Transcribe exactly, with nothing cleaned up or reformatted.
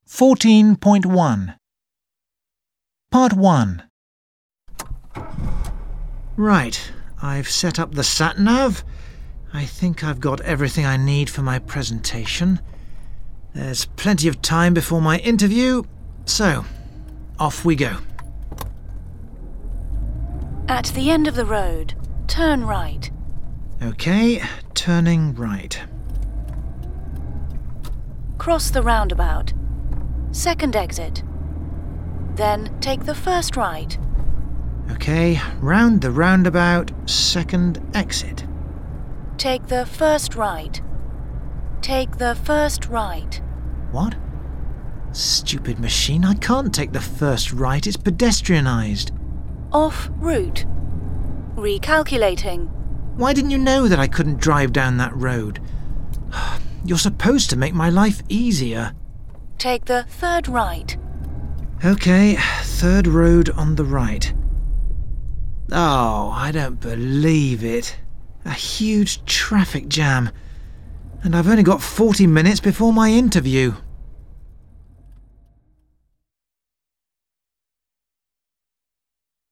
fourteen point one Part one. Right, I've set up the sat-nav. I think I've got everything I need for my presentation. There's plenty of time before my interview, so off we go. At the end of the road, turn right. Okay, turning right. Cross the roundabout. Second exit. Then take the first right. Okay, round the roundabout, second exit. Take the first right. Take the first right. What? Stupid machine, I can't take the first right, it's pedestrianised. Off route. Recalculating. Why didn't you know that I couldn't drive down that road? You're supposed to make my life easier. Take the third right. Okay, third road on the right. Oh, I don't believe it. A huge traffic jam. And I've only got forty minutes before my interview.